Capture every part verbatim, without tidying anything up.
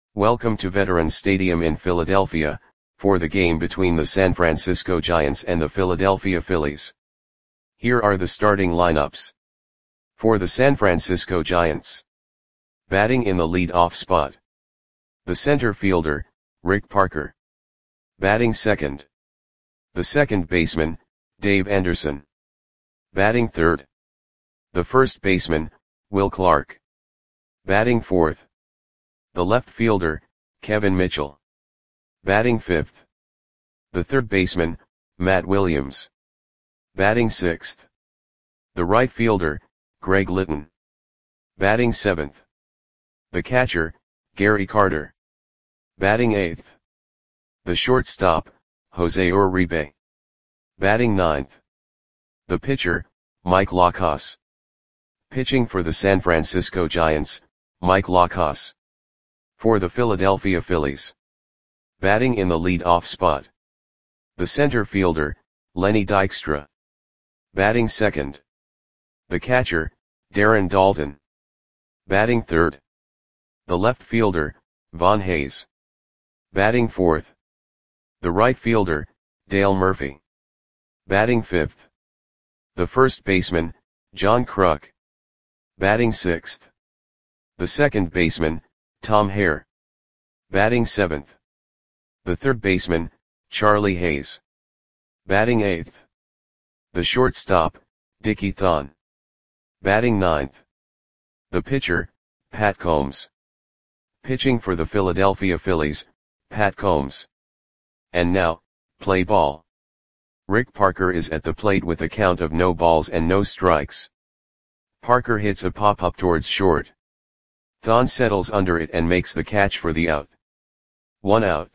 Welcome to Veterans Stadium in Philadelphia, for the game between the San Francisco Giants and the Philadelphia Phillies. Here are the starting lineups. For the San Francisco Giants. Batting in the lead-off spot. The center fielder, Rick Parker. Batting second. The second baseman, Dave Anderson. Batting third. The first baseman, Will Clark. Batting fourth. The left fielder, Kevin Mitchell. Batting fifth. The third baseman, Matt Williams. Batting sixth. The right fielder, Greg Litton. Batting seventh. The catcher, Gary Carter. Batting eighth. The shortstop, Jose Uribe. Batting ninth. The pitcher, Mike Lacos. Pitching for the San Francisco Giants, Mike Lacos. For the Philadelphia Phillies. Batting in the lead-off spot. The center fielder, Lenny Dykstra. Batting second. The catcher, Darren Daulton. Batting third. The left fielder, Von Hayes. Batting fourth. The right fielder, Dale Murphy. Batting fifth. The first baseman, John Kruk. Batting sixth. The second baseman, Tom Hare. Batting seventh. The third baseman, Charlie Hayes. Batting eighth. The shortstop, Dickie Thon. Batting ninth. The pitcher, Pat Combs. Pitching for the Philadelphia Phillies, Pat Combs. And now, play ball. Rick Parker is at the plate with a count of no balls and no strikes. Parker hits a pop-up towards short. Thon settles under it and makes the catch for the out. One out.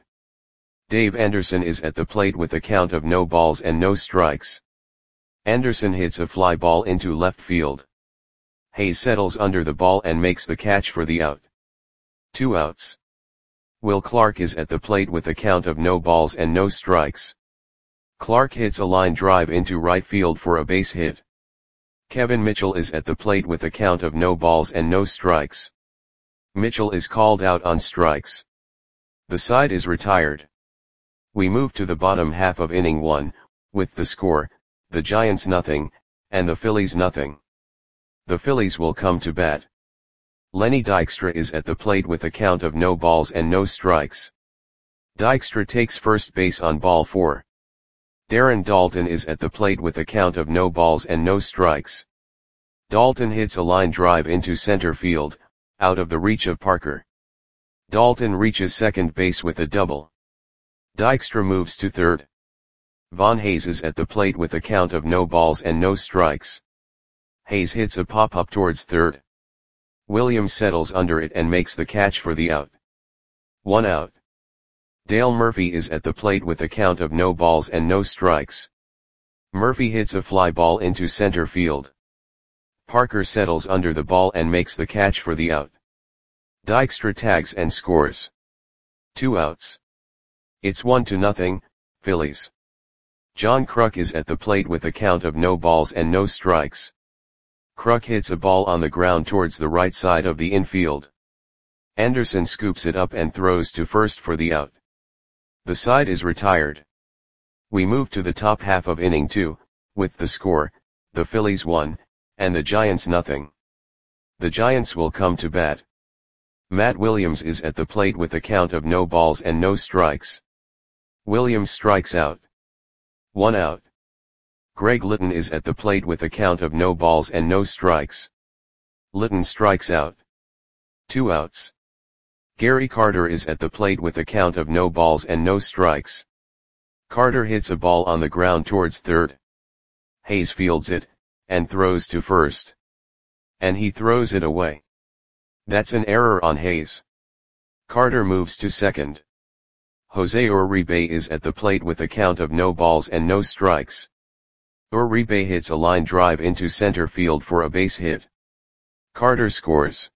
Dave Anderson is at the plate with a count of no balls and no strikes. Anderson hits a fly ball into left field. Hayes settles under the ball and makes the catch for the out. Two outs. Will Clark is at the plate with a count of no balls and no strikes. Clark hits a line drive into right field for a base hit. Kevin Mitchell is at the plate with a count of no balls and no strikes. Mitchell is called out on strikes. The side is retired. We move to the bottom half of inning one, with the score, the Giants nothing, and the Phillies nothing. The Phillies will come to bat. Lenny Dykstra is at the plate with a count of no balls and no strikes. Dykstra takes first base on ball four. Darren Daulton is at the plate with a count of no balls and no strikes. Daulton hits a line drive into center field, out of the reach of Parker. Daulton reaches second base with a double. Dykstra moves to third. Von Hayes is at the plate with a count of no balls and no strikes. Hayes hits a pop-up towards third. Williams settles under it and makes the catch for the out. One out. Dale Murphy is at the plate with a count of no balls and no strikes. Murphy hits a fly ball into center field. Parker settles under the ball and makes the catch for the out. Dykstra tags and scores. Two outs. It's one to nothing, Phillies. John Kruk is at the plate with a count of no balls and no strikes. Kruk hits a ball on the ground towards the right side of the infield. Anderson scoops it up and throws to first for the out. The side is retired. We move to the top half of inning two, with the score, the Phillies one, and the Giants nothing. The Giants will come to bat. Matt Williams is at the plate with a count of no balls and no strikes. Williams strikes out. One out. Greg Litton is at the plate with a count of no balls and no strikes. Litton strikes out. Two outs. Gary Carter is at the plate with a count of no balls and no strikes. Carter hits a ball on the ground towards third. Hayes fields it, and throws to first. And he throws it away. That's an error on Hayes. Carter moves to second. Jose Uribe is at the plate with a count of no balls and no strikes. Uribe hits a line drive into center field for a base hit. Carter scores.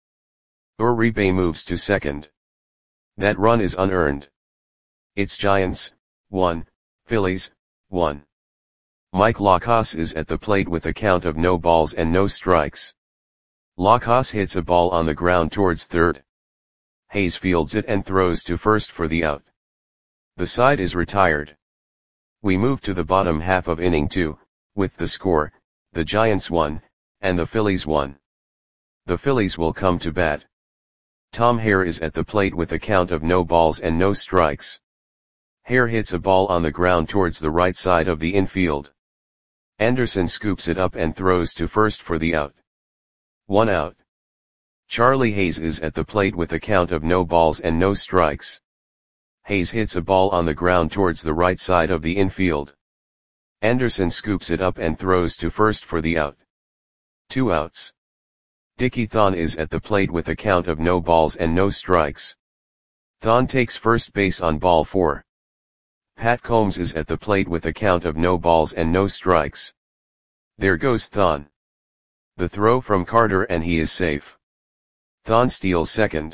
Uribe moves to second. That run is unearned. It's Giants, one, Phillies, one. Mike Lacos is at the plate with a count of no balls and no strikes. Lacos hits a ball on the ground towards third. Hayes fields it and throws to first for the out. The side is retired. We move to the bottom half of inning two, with the score, the Giants one, and the Phillies one. The Phillies will come to bat. Tom Hare is at the plate with a count of no balls and no strikes. Hare hits a ball on the ground towards the right side of the infield. Anderson scoops it up and throws to first for the out. One out. Charlie Hayes is at the plate with a count of no balls and no strikes. Hayes hits a ball on the ground towards the right side of the infield. Anderson scoops it up and throws to first for the out. Two outs. Dickie Thon is at the plate with a count of no balls and no strikes. Thon takes first base on ball four. Pat Combs is at the plate with a count of no balls and no strikes. There goes Thon. The throw from Carter and he is safe. Thon steals second.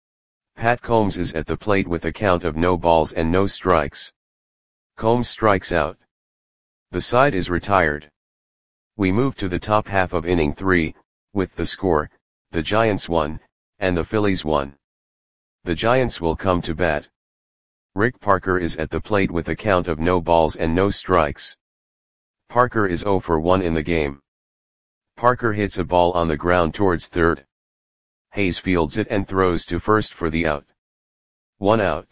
Pat Combs is at the plate with a count of no balls and no strikes. Combs strikes out. The side is retired. We move to the top half of inning three, with the score, the Giants one, and the Phillies one. The Giants will come to bat. Rick Parker is at the plate with a count of no balls and no strikes. Parker is oh for one in the game. Parker hits a ball on the ground towards third. Hayes fields it and throws to first for the out. One out.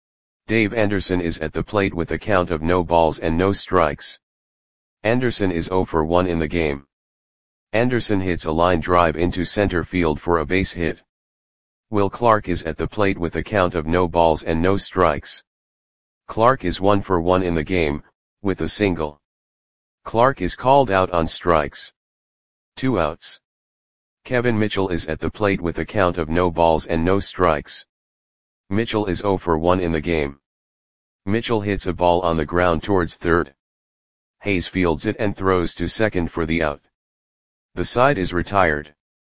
Dave Anderson is at the plate with a count of no balls and no strikes. Anderson is oh for one in the game. Anderson hits a line drive into center field for a base hit. Will Clark is at the plate with a count of no balls and no strikes. Clark is one for one in the game, with a single. Clark is called out on strikes. Two outs. Kevin Mitchell is at the plate with a count of no balls and no strikes. Mitchell is oh for one in the game. Mitchell hits a ball on the ground towards third. Hayes fields it and throws to second for the out. The side is retired.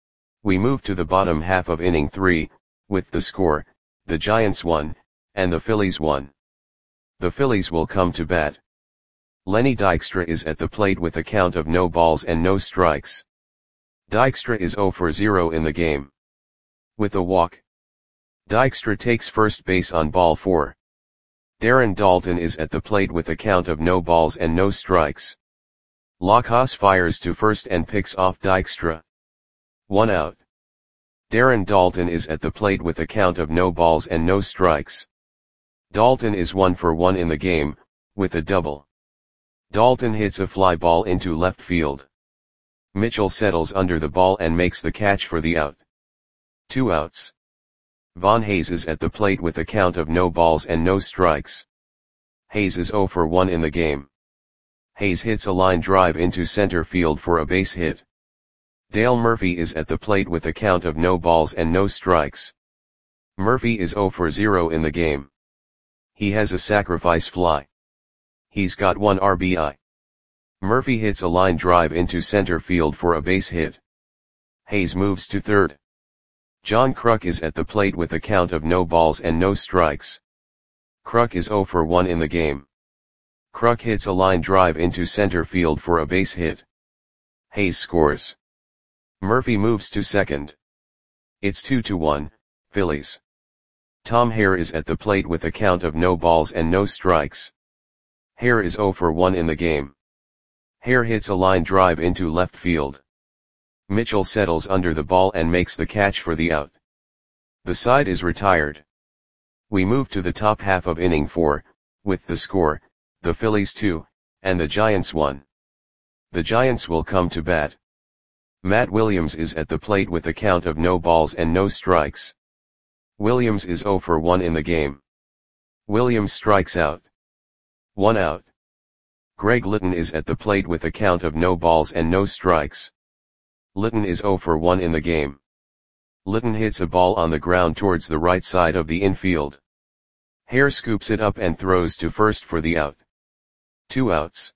We move to the bottom half of inning three, with the score, the Giants one, and the Phillies one. The Phillies will come to bat. Lenny Dykstra is at the plate with a count of no balls and no strikes. Dykstra is oh for zero in the game. With a walk. Dykstra takes first base on ball four. Darren Daulton is at the plate with a count of no balls and no strikes. Lockhauss fires to first and picks off Dykstra. One out. Darren Daulton is at the plate with a count of no balls and no strikes. Daulton is one for one in the game, with a double. Daulton hits a fly ball into left field. Mitchell settles under the ball and makes the catch for the out. Two outs. Von Hayes is at the plate with a count of no balls and no strikes. Hayes is oh for one in the game. Hayes hits a line drive into center field for a base hit. Dale Murphy is at the plate with a count of no balls and no strikes. Murphy is oh for zero in the game. He has a sacrifice fly. He's got one R B I. Murphy hits a line drive into center field for a base hit. Hayes moves to third. John Kruk is at the plate with a count of no balls and no strikes. Kruk is oh for one in the game. Kruk hits a line drive into center field for a base hit. Hayes scores. Murphy moves to second. It's two to one, Phillies. Tom Hare is at the plate with a count of no balls and no strikes. Hare is oh for one in the game. Hare hits a line drive into left field. Mitchell settles under the ball and makes the catch for the out. The side is retired. We move to the top half of inning four, with the score, the Phillies two, and the Giants one. The Giants will come to bat. Matt Williams is at the plate with a count of no balls and no strikes. Williams is oh for one in the game. Williams strikes out. One out. Greg Litton is at the plate with a count of no balls and no strikes. Litton is oh for one in the game. Litton hits a ball on the ground towards the right side of the infield. Hare scoops it up and throws to first for the out. Two outs.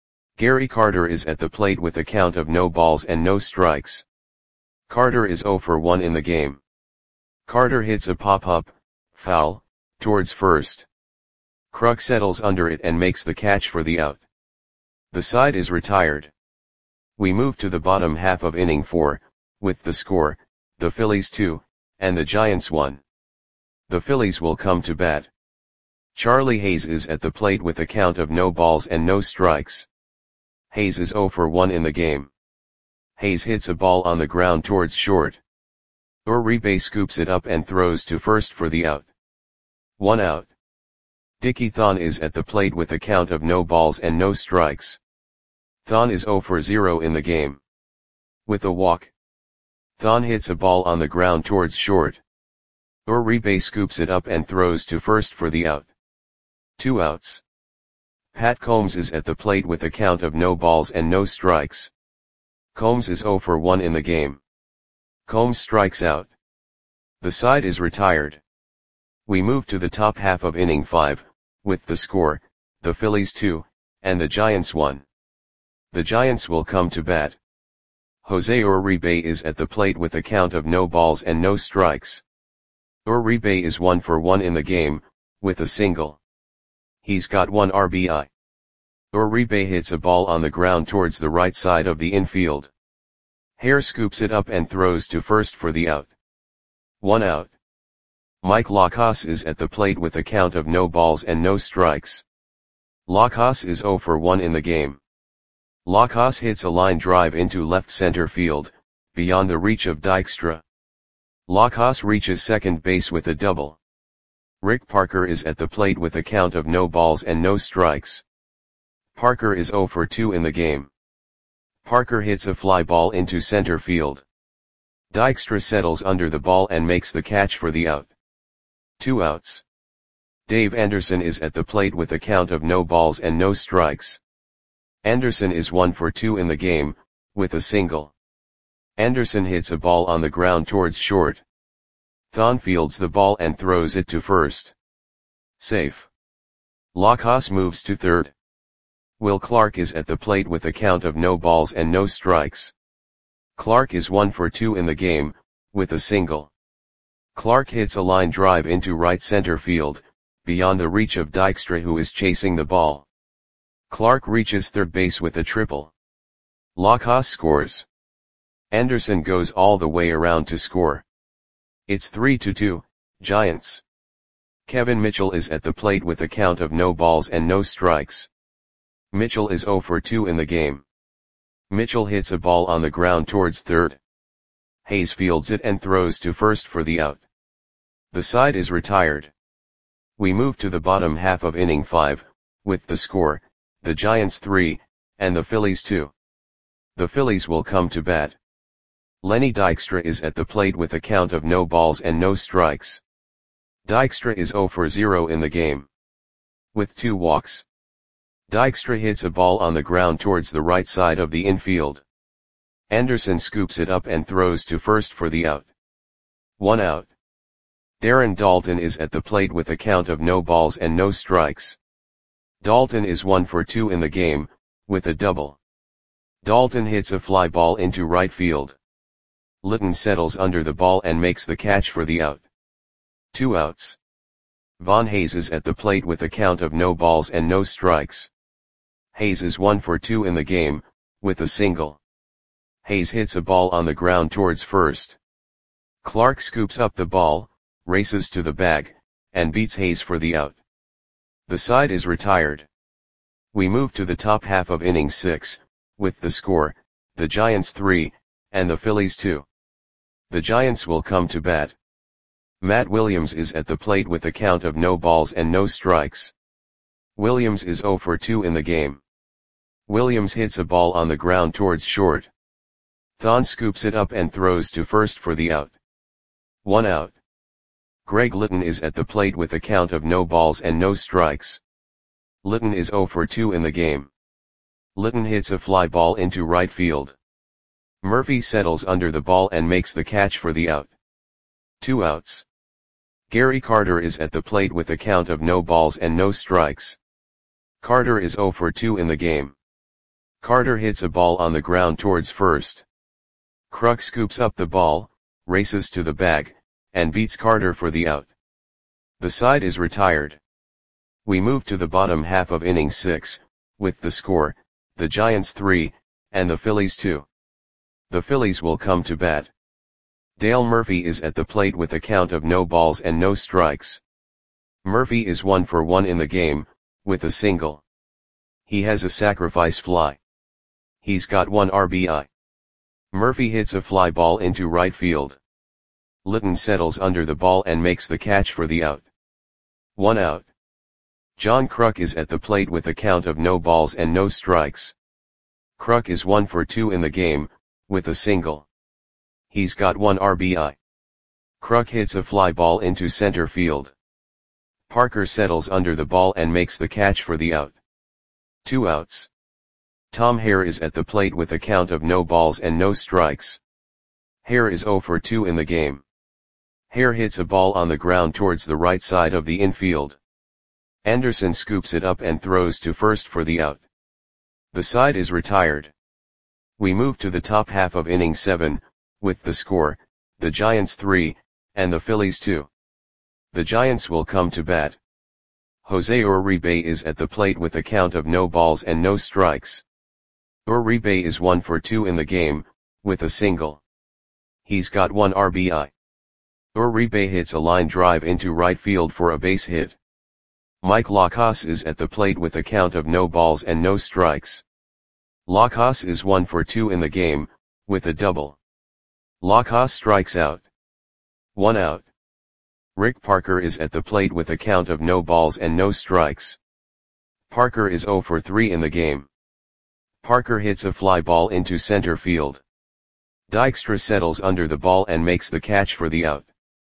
Gary Carter is at the plate with a count of no balls and no strikes. Carter is oh for one in the game. Carter hits a pop-up, foul, towards first. Kruk settles under it and makes the catch for the out. The side is retired. We move to the bottom half of inning four, with the score, the Phillies two, and the Giants one. The Phillies will come to bat. Charlie Hayes is at the plate with a count of no balls and no strikes. Hayes is oh for one in the game. Hayes hits a ball on the ground towards short. Uribe scoops it up and throws to first for the out. One out. Dickie Thon is at the plate with a count of no balls and no strikes. Thon is oh for zero in the game. With a walk. Thon hits a ball on the ground towards short. Uribe scoops it up and throws to first for the out. Two outs. Pat Combs is at the plate with a count of no balls and no strikes. Combs is oh for one in the game. Combs strikes out. The side is retired. We move to the top half of inning five, with the score, the Phillies two, and the Giants one. The Giants will come to bat. Jose Uribe is at the plate with a count of no balls and no strikes. Uribe is one for one in the game, with a single. He's got one R B I. Uribe hits a ball on the ground towards the right side of the infield. Hare scoops it up and throws to first for the out. One out. Mike Lacos is at the plate with a count of no balls and no strikes. Lacos is oh for one in the game. Lacos hits a line drive into left center field, beyond the reach of Dykstra. Lacos reaches second base with a double. Rick Parker is at the plate with a count of no balls and no strikes. Parker is oh for two in the game. Parker hits a fly ball into center field. Dykstra settles under the ball and makes the catch for the out. Two outs. Dave Anderson is at the plate with a count of no balls and no strikes. Anderson is one for two in the game, with a single. Anderson hits a ball on the ground towards short. Thon fields the ball and throws it to first. Safe. Lacos moves to third. Will Clark is at the plate with a count of no balls and no strikes. Clark is one for two in the game, with a single. Clark hits a line drive into right center field, beyond the reach of Dykstra, who is chasing the ball. Clark reaches third base with a triple. Lacos scores. Anderson goes all the way around to score. It's three to two, Giants. Kevin Mitchell is at the plate with a count of no balls and no strikes. Mitchell is oh for two in the game. Mitchell hits a ball on the ground towards third. Hayes fields it and throws to first for the out. The side is retired. We move to the bottom half of inning five, with the score, the Giants three, and the Phillies two. The Phillies will come to bat. Lenny Dykstra is at the plate with a count of no balls and no strikes. Dykstra is oh for zero in the game. With two walks. Dykstra hits a ball on the ground towards the right side of the infield. Anderson scoops it up and throws to first for the out. One out. Darren Daulton is at the plate with a count of no balls and no strikes. Daulton is one for two in the game, with a double. Daulton hits a fly ball into right field. Litton settles under the ball and makes the catch for the out. Two outs. Von Hayes is at the plate with a count of no balls and no strikes. Hayes is one for two in the game, with a single. Hayes hits a ball on the ground towards first. Clark scoops up the ball, races to the bag, and beats Hayes for the out. The side is retired. We move to the top half of inning six, with the score, the Giants three, and the Phillies two. The Giants will come to bat. Matt Williams is at the plate with a count of no balls and no strikes. Williams is oh for two in the game. Williams hits a ball on the ground towards short. Thon scoops it up and throws to first for the out. One out. Greg Litton is at the plate with a count of no balls and no strikes. Litton is oh for two in the game. Litton hits a fly ball into right field. Murphy settles under the ball and makes the catch for the out. Two outs. Gary Carter is at the plate with a count of no balls and no strikes. Carter is oh for two in the game. Carter hits a ball on the ground towards first. Kruk scoops up the ball, races to the bag, and beats Carter for the out. The side is retired. We move to the bottom half of inning six, with the score, the Giants three, and the Phillies two. The Phillies will come to bat. Dale Murphy is at the plate with a count of no balls and no strikes. Murphy is one for one in the game, with a single. He has a sacrifice fly. He's got one R B I. Murphy hits a fly ball into right field. Litton settles under the ball and makes the catch for the out. One out. John Kruk is at the plate with a count of no balls and no strikes. Kruk is one for two in the game, with a single. He's got one R B I. Kruk hits a fly ball into center field. Parker settles under the ball and makes the catch for the out. Two outs. Tom Hare is at the plate with a count of no balls and no strikes. Hare is zero for two in the game. Hare hits a ball on the ground towards the right side of the infield. Anderson scoops it up and throws to first for the out. The side is retired. We move to the top half of inning seven, with the score, the Giants three, and the Phillies two. The Giants will come to bat. Jose Uribe is at the plate with a count of no balls and no strikes. Uribe is one for two in the game, with a single. He's got one R B I. Uribe hits a line drive into right field for a base hit. Mike Lacrosse is at the plate with a count of no balls and no strikes. Lacrosse is one for two in the game, with a double. Lacrosse strikes out. One out. Rick Parker is at the plate with a count of no balls and no strikes. Parker is zero for three in the game. Parker hits a fly ball into center field. Dykstra settles under the ball and makes the catch for the out.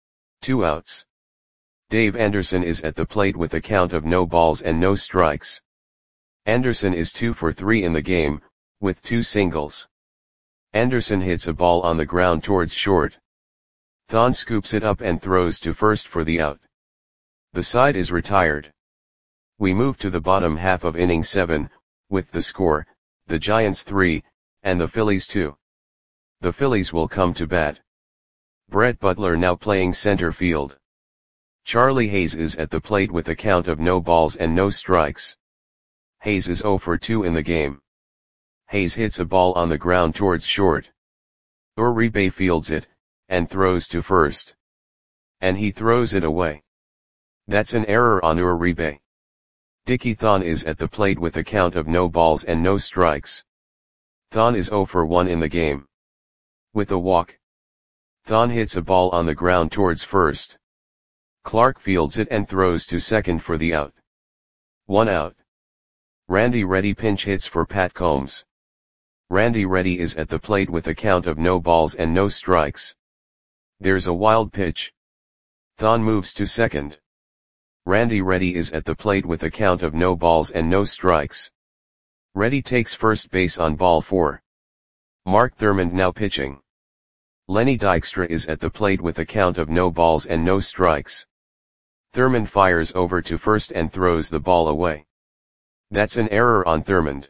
Two outs. Dave Anderson is at the plate with a count of no balls and no strikes. Anderson is two for three in the game, with two singles. Anderson hits a ball on the ground towards short. Thon scoops it up and throws to first for the out. The side is retired. We move to the bottom half of inning seven, with the score, the Giants three, and the Phillies two. The Phillies will come to bat. Brett Butler now playing center field. Charlie Hayes is at the plate with a count of no balls and no strikes. Hayes is zero for two in the game. Hayes hits a ball on the ground towards short. Uribe fields it, and throws to first. And he throws it away. That's an error on Uribe. Dickie Thon is at the plate with a count of no balls and no strikes. Thon is zero for one in the game. With a walk. Thon hits a ball on the ground towards first. Clark fields it and throws to second for the out. One out. Randy Reddy pinch hits for Pat Combs. Randy Reddy is at the plate with a count of no balls and no strikes. There's a wild pitch. Thon moves to second. Randy Reddy is at the plate with a count of no balls and no strikes. Reddy takes first base on ball four. Mark Thurmond now pitching. Lenny Dykstra is at the plate with a count of no balls and no strikes. Thurmond fires over to first and throws the ball away. That's an error on Thurmond.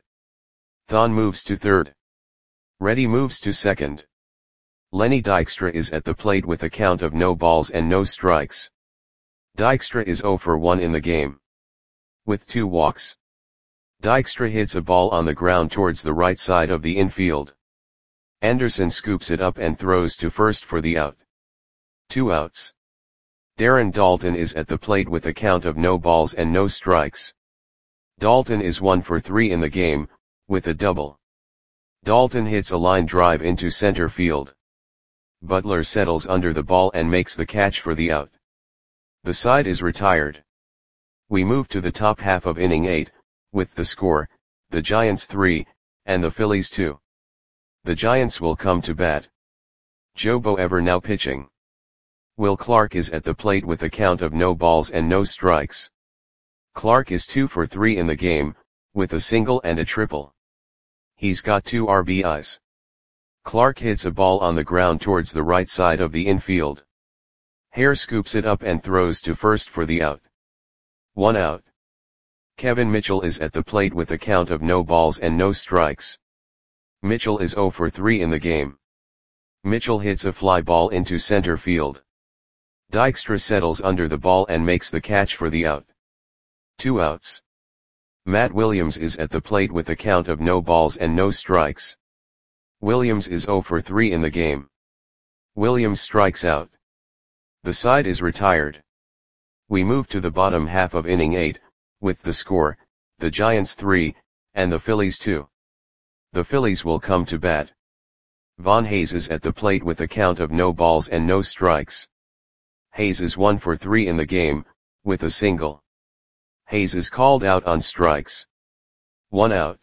Thon moves to third. Reddy moves to second. Lenny Dykstra is at the plate with a count of no balls and no strikes. Dykstra is zero for one in the game. With two walks. Dykstra hits a ball on the ground towards the right side of the infield. Anderson scoops it up and throws to first for the out. Two outs. Darren Daulton is at the plate with a count of no balls and no strikes. Daulton is one for three in the game, with a double. Daulton hits a line drive into center field. Butler settles under the ball and makes the catch for the out. The side is retired. We move to the top half of inning eight, with the score, the Giants three, and the Phillies two. The Giants will come to bat. Joe Boever now pitching. Will Clark is at the plate with a count of no balls and no strikes. Clark is two for three in the game, with a single and a triple. He's got two R B Is. Clark hits a ball on the ground towards the right side of the infield. Hare scoops it up and throws to first for the out. One out. Kevin Mitchell is at the plate with a count of no balls and no strikes. Mitchell is zero for three in the game. Mitchell hits a fly ball into center field. Dykstra settles under the ball and makes the catch for the out. Two outs. Matt Williams is at the plate with a count of no balls and no strikes. Williams is zero for three in the game. Williams strikes out. The side is retired. We move to the bottom half of inning eight, with the score, the Giants three, and the Phillies two. The Phillies will come to bat. Von Hayes is at the plate with a count of no balls and no strikes. Hayes is one for three in the game, with a single. Hayes is called out on strikes. One out.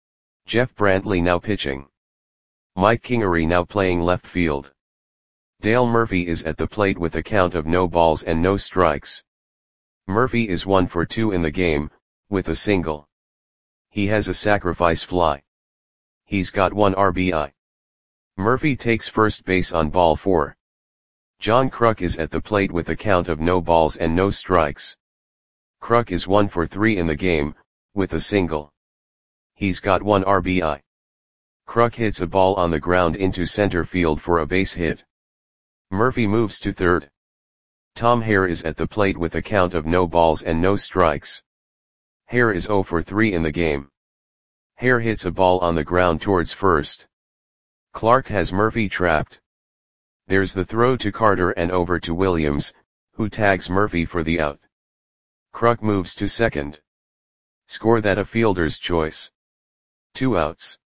Jeff Brantley now pitching. Mike Kingery now playing left field. Dale Murphy is at the plate with a count of no balls and no strikes. Murphy is one for two in the game, with a single. He has a sacrifice fly. He's got one R B I. Murphy takes first base on ball four. John Kruk is at the plate with a count of no balls and no strikes. Kruk is one for three in the game, with a single. He's got one R B I. Kruk hits a ball on the ground into center field for a base hit. Murphy moves to third. Tom Hare is at the plate with a count of no balls and no strikes. Hare is zero for three in the game. Hare hits a ball on the ground towards first. Clark has Murphy trapped. There's the throw to Carter and over to Williams, who tags Murphy for the out. Kruk moves to second. Score that a fielder's choice. Two outs.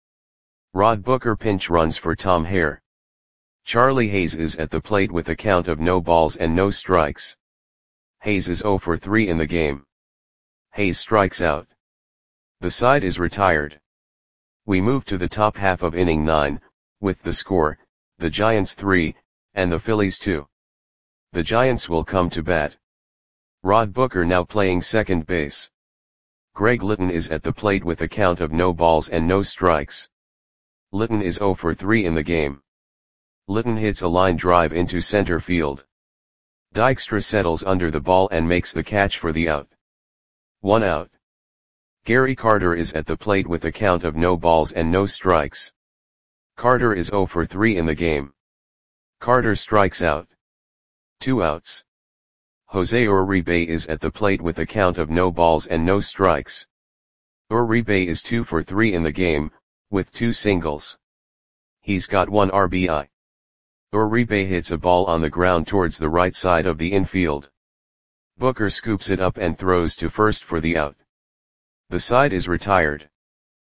Rod Booker pinch runs for Tom Hare. Charlie Hayes is at the plate with a count of no balls and no strikes. Hayes is zero for three in the game. Hayes strikes out. The side is retired. We move to the top half of inning nine, with the score, the Giants three, and the Phillies two. The Giants will come to bat. Rod Booker now playing second base. Greg Litton is at the plate with a count of no balls and no strikes. Litton is zero for three in the game. Litton hits a line drive into center field. Dykstra settles under the ball and makes the catch for the out. One out. Gary Carter is at the plate with a count of no balls and no strikes. Carter is zero for three in the game. Carter strikes out. Two outs. Jose Uribe is at the plate with a count of no balls and no strikes. Uribe is two for three in the game, with two singles. He's got one R B I. Uribe hits a ball on the ground towards the right side of the infield. Booker scoops it up and throws to first for the out. The side is retired.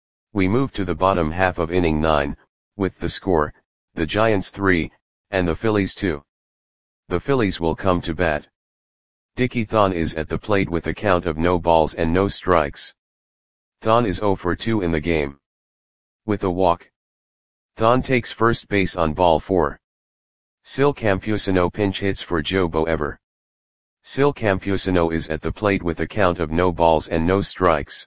We move to the bottom half of inning nine, with the score, the Giants three, and the Phillies two. The Phillies will come to bat. Dickie Thon is at the plate with a count of no balls and no strikes. Thon is zero for two in the game. With a walk. Thon takes first base on ball four. Sil Campusano pinch hits for Joe Boever. Sil Campusano is at the plate with a count of no balls and no strikes.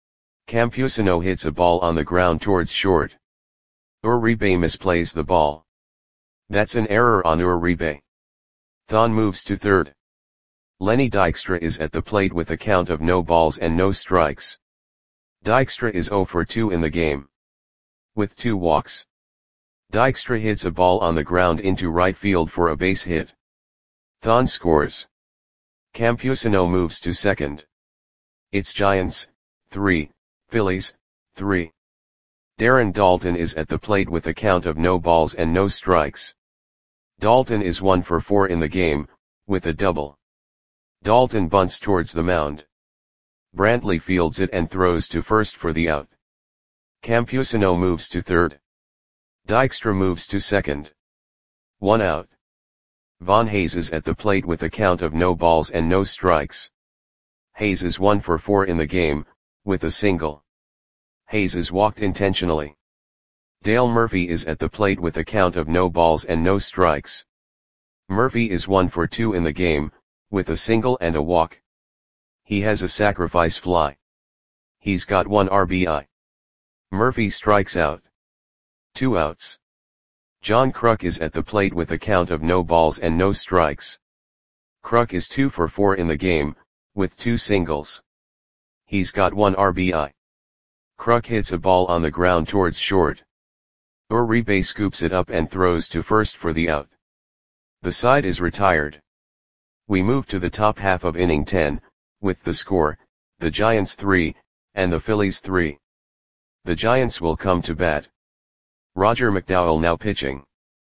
Campusano hits a ball on the ground towards short. Uribe misplays the ball. That's an error on Uribe. Thon moves to third. Lenny Dykstra is at the plate with a count of no balls and no strikes. Dykstra is zero for two in the game. With two walks. Dykstra hits a ball on the ground into right field for a base hit. Thon scores. Campusano moves to second. It's Giants, three, Phillies, three. Darren Daulton is at the plate with a count of no balls and no strikes. Daulton is one for four in the game, with a double. Daulton bunts towards the mound. Brantley fields it and throws to first for the out. Campusano moves to third. Dykstra moves to second. One out. Von Hayes is at the plate with a count of no balls and no strikes. Hayes is one for four in the game, with a single. Hayes is walked intentionally. Dale Murphy is at the plate with a count of no balls and no strikes. Murphy is one for two in the game, with a single and a walk. He has a sacrifice fly. He's got one R B I. Murphy strikes out. Two outs. John Kruk is at the plate with a count of no balls and no strikes. Kruk is two for four in the game, with two singles. He's got one R B I. Kruk hits a ball on the ground towards short. Uribe scoops it up and throws to first for the out. The side is retired. We move to the top half of inning ten, with the score, the Giants three, and the Phillies three. The Giants will come to bat. Roger McDowell now pitching.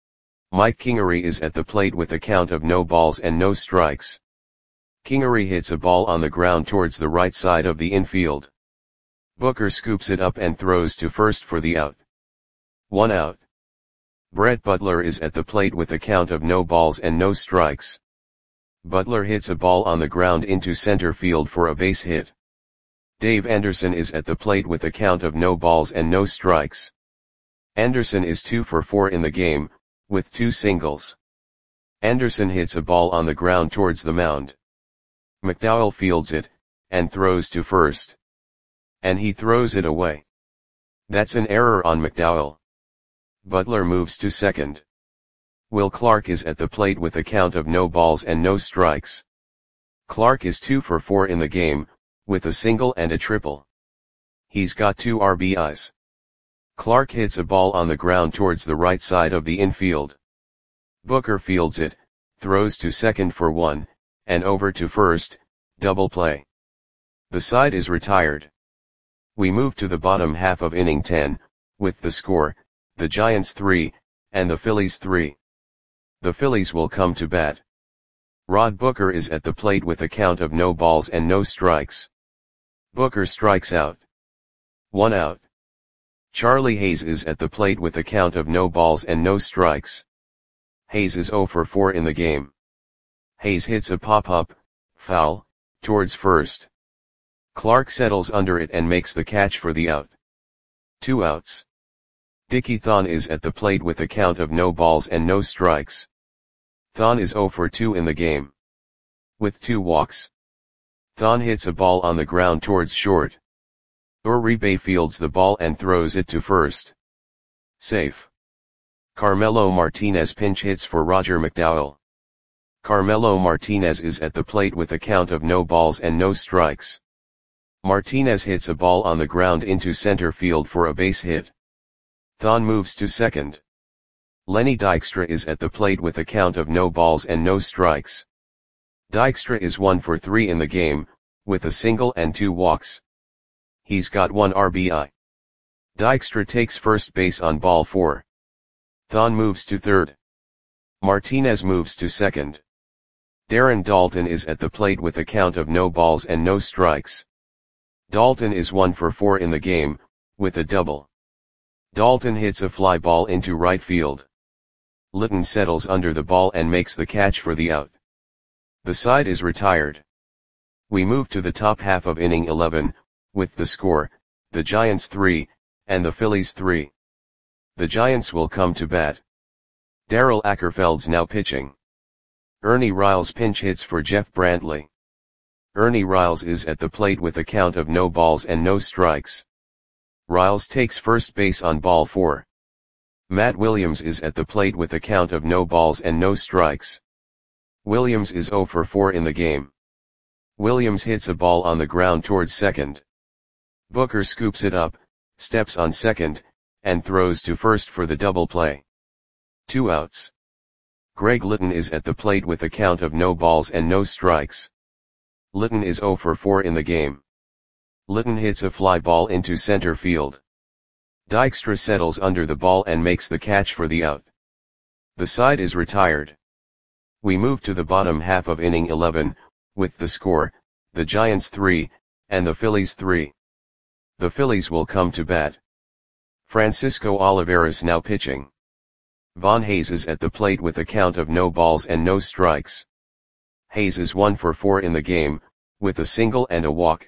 Mike Kingery is at the plate with a count of no balls and no strikes. Kingery hits a ball on the ground towards the right side of the infield. Booker scoops it up and throws to first for the out. One out. Brett Butler is at the plate with a count of no balls and no strikes. Butler hits a ball on the ground into center field for a base hit. Dave Anderson is at the plate with a count of no balls and no strikes. Anderson is two for four in the game, with two singles. Anderson hits a ball on the ground towards the mound. McDowell fields it, and throws to first. And he throws it away. That's an error on McDowell. Butler moves to second. Will Clark is at the plate with a count of no balls and no strikes. Clark is two for four in the game, with a single and a triple. He's got two R B Is. Clark hits a ball on the ground towards the right side of the infield. Booker fields it, throws to second for one, and over to first, double play. The side is retired. We move to the bottom half of inning ten, with the score, the Giants three, and the Phillies three. The Phillies will come to bat. Rod Booker is at the plate with a count of no balls and no strikes. Booker strikes out. One out. Charlie Hayes is at the plate with a count of no balls and no strikes. Hayes is zero for four in the game. Hayes hits a pop-up, foul, towards first. Clark settles under it and makes the catch for the out. Two outs. Dickie Thon is at the plate with a count of no balls and no strikes. Thon is zero for two in the game. With two walks. Thon hits a ball on the ground towards short. Uribe fields the ball and throws it to first. Safe. Carmelo Martinez pinch hits for Roger McDowell. Carmelo Martinez is at the plate with a count of no balls and no strikes. Martinez hits a ball on the ground into center field for a base hit. Thon moves to second. Lenny Dykstra is at the plate with a count of no balls and no strikes. Dykstra is one for three in the game, with a single and two walks. He's got one R B I. Dykstra takes first base on ball four. Thon moves to third. Martinez moves to second. Darren Daulton is at the plate with a count of no balls and no strikes. Daulton is one for four in the game, with a double. Daulton hits a fly ball into right field. Litton settles under the ball and makes the catch for the out. The side is retired. We move to the top half of inning eleven, with the score, the Giants three, and the Phillies three. The Giants will come to bat. Darrell Ackerfeld's now pitching. Ernie Riles pinch hits for Jeff Brantley. Ernie Riles is at the plate with a count of no balls and no strikes. Riles takes first base on ball four. Matt Williams is at the plate with a count of no balls and no strikes. Williams is zero for four in the game. Williams hits a ball on the ground towards second. Booker scoops it up, steps on second, and throws to first for the double play. Two outs. Greg Litton is at the plate with a count of no balls and no strikes. Litton is zero for four in the game. Litton hits a fly ball into center field. Dykstra settles under the ball and makes the catch for the out. The side is retired. We move to the bottom half of inning eleven, with the score, the Giants three, and the Phillies three. The Phillies will come to bat. Francisco Olivares now pitching. Von Hayes is at the plate with a count of no balls and no strikes. Hayes is one for four in the game, with a single and a walk.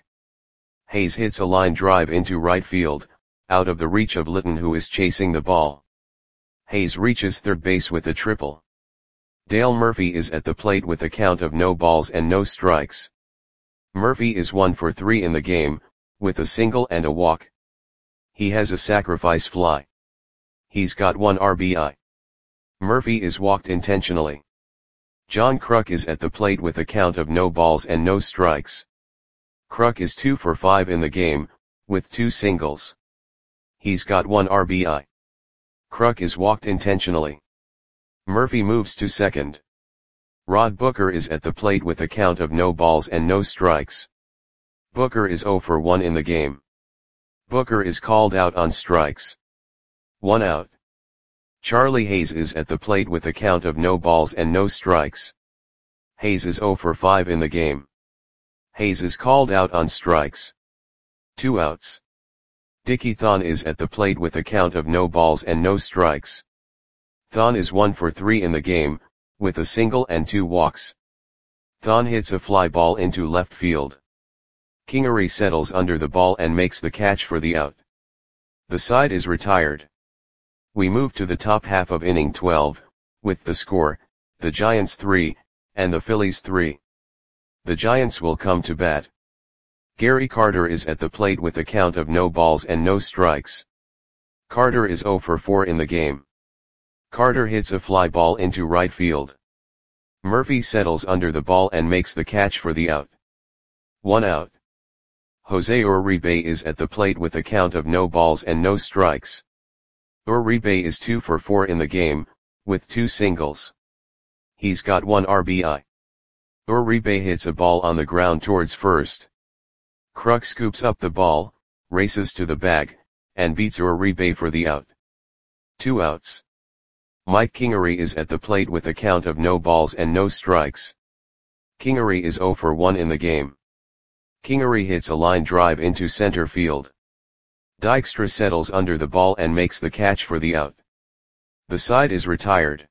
Hayes hits a line drive into right field, out of the reach of Litton who is chasing the ball. Hayes reaches third base with a triple. Dale Murphy is at the plate with a count of no balls and no strikes. Murphy is one for three in the game, with a single and a walk. He has a sacrifice fly. He's got one R B I. Murphy is walked intentionally. John Kruk is at the plate with a count of no balls and no strikes. Kruk is two for five in the game, with two singles. He's got one R B I. Kruk is walked intentionally. Murphy moves to second. Rod Booker is at the plate with a count of no balls and no strikes. Booker is zero for one in the game. Booker is called out on strikes. One out. Charlie Hayes is at the plate with a count of no balls and no strikes. Hayes is zero for five in the game. Hayes is called out on strikes. Two outs. Dickie Thon is at the plate with a count of no balls and no strikes. Thon is one for three in the game, with a single and two walks. Thon hits a fly ball into left field. Kingery settles under the ball and makes the catch for the out. The side is retired. We move to the top half of inning twelve, with the score, the Giants three, and the Phillies three. The Giants will come to bat. Gary Carter is at the plate with a count of no balls and no strikes. Carter is zero for four in the game. Carter hits a fly ball into right field. Murphy settles under the ball and makes the catch for the out. One out. Jose Uribe is at the plate with a count of no balls and no strikes. Uribe is two for four in the game, with two singles. He's got one R B I. Uribe hits a ball on the ground towards first. Kruk scoops up the ball, races to the bag, and beats Uribe for the out. Two outs. Mike Kingery is at the plate with a count of no balls and no strikes. Kingery is zero for one in the game. Kingery hits a line drive into center field. Dykstra settles under the ball and makes the catch for the out. The side is retired.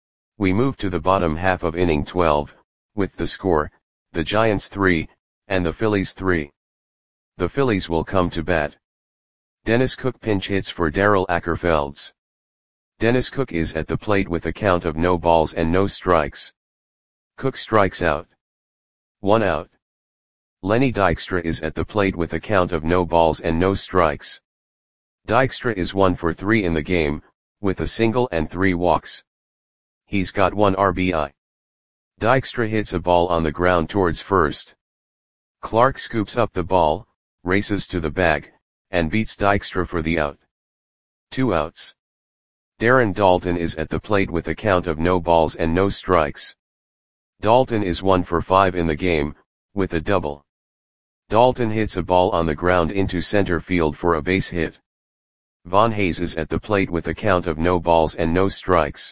We move to the bottom half of inning twelve, with the score, the Giants three, and the Phillies three. The Phillies will come to bat. Dennis Cook pinch hits for Darrell Ackerfelds. Dennis Cook is at the plate with a count of no balls and no strikes. Cook strikes out. One out. Lenny Dykstra is at the plate with a count of no balls and no strikes. Dykstra is one for three in the game, with a single and three walks. He's got one R B I. Dykstra hits a ball on the ground towards first. Clark scoops up the ball, races to the bag, and beats Dykstra for the out. Two outs. Darren Daulton is at the plate with a count of no balls and no strikes. Daulton is one for five in the game, with a double. Daulton hits a ball on the ground into center field for a base hit. Von Hayes is at the plate with a count of no balls and no strikes.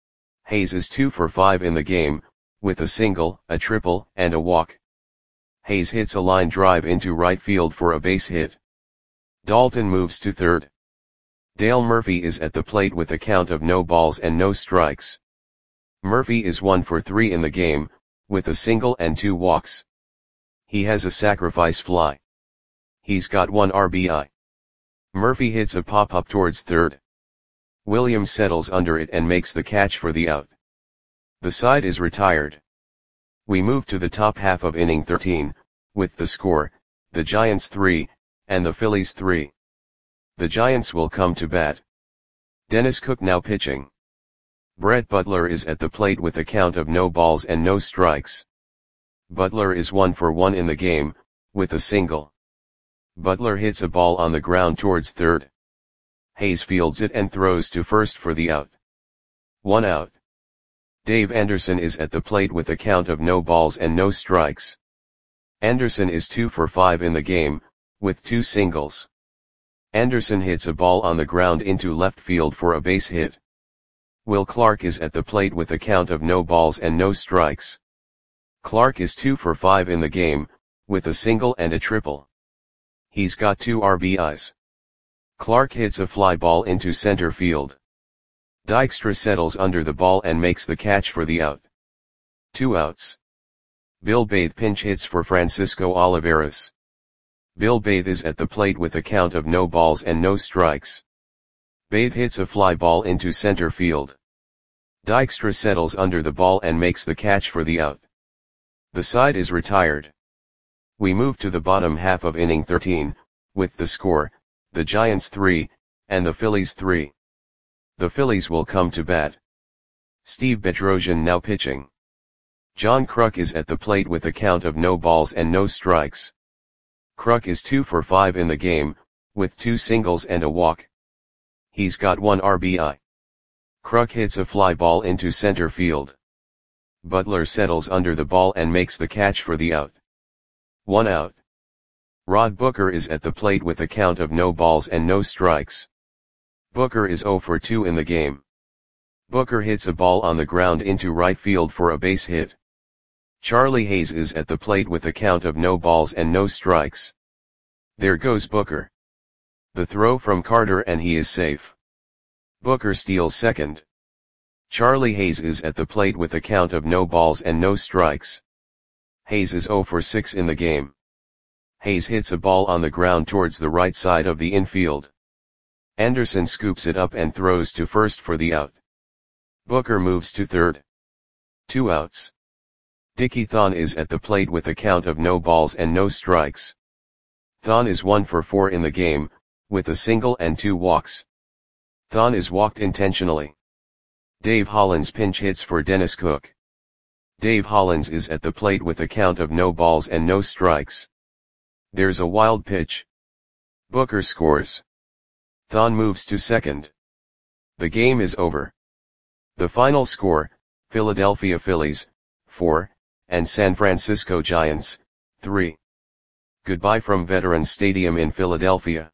Hayes is two for five in the game, with a single, a triple, and a walk. Hayes hits a line drive into right field for a base hit. Daulton moves to third. Dale Murphy is at the plate with a count of no balls and no strikes. Murphy is one for three in the game, with a single and two walks. He has a sacrifice fly. He's got one R B I. Murphy hits a pop-up towards third. Williams settles under it and makes the catch for the out. The side is retired. We move to the top half of inning thirteen, with the score, the Giants three, and the Phillies three. The Giants will come to bat. Dennis Cook now pitching. Brett Butler is at the plate with a count of no balls and no strikes. Butler is one for one in the game, with a single. Butler hits a ball on the ground towards third. Hayes fields it and throws to first for the out. One out. Dave Anderson is at the plate with a count of no balls and no strikes. Anderson is two for five in the game, with two singles. Anderson hits a ball on the ground into left field for a base hit. Will Clark is at the plate with a count of no balls and no strikes. Clark is two for five in the game, with a single and a triple. He's got two R B Is. Clark hits a fly ball into center field. Dykstra settles under the ball and makes the catch for the out. Two outs. Bill Bathe pinch hits for Francisco Olivares. Bill Bathe is at the plate with a count of no balls and no strikes. Bathe hits a fly ball into center field. Dykstra settles under the ball and makes the catch for the out. The side is retired. We move to the bottom half of inning thirteen, with the score, the Giants three, and the Phillies three. The Phillies will come to bat. Steve Bedrosian now pitching. John Kruk is at the plate with a count of no balls and no strikes. Kruk is two for five in the game, with two singles and a walk. He's got one R B I. Kruk hits a fly ball into center field. Butler settles under the ball and makes the catch for the out. One out. Rod Booker is at the plate with a count of no balls and no strikes. Booker is zero for two in the game. Booker hits a ball on the ground into right field for a base hit. Charlie Hayes is at the plate with a count of no balls and no strikes. There goes Booker. The throw from Carter and he is safe. Booker steals second. Charlie Hayes is at the plate with a count of no balls and no strikes. Hayes is zero for six in the game. Hayes hits a ball on the ground towards the right side of the infield. Anderson scoops it up and throws to first for the out. Booker moves to third. Two outs. Dickie Thon is at the plate with a count of no balls and no strikes. Thon is one for four in the game, with a single and two walks. Thon is walked intentionally. Dave Hollins pinch hits for Dennis Cook. Dave Hollins is at the plate with a count of no balls and no strikes. There's a wild pitch. Booker scores. Thon moves to second. The game is over. The final score, Philadelphia Phillies, four, and San Francisco Giants, three. Goodbye from Veterans Stadium in Philadelphia.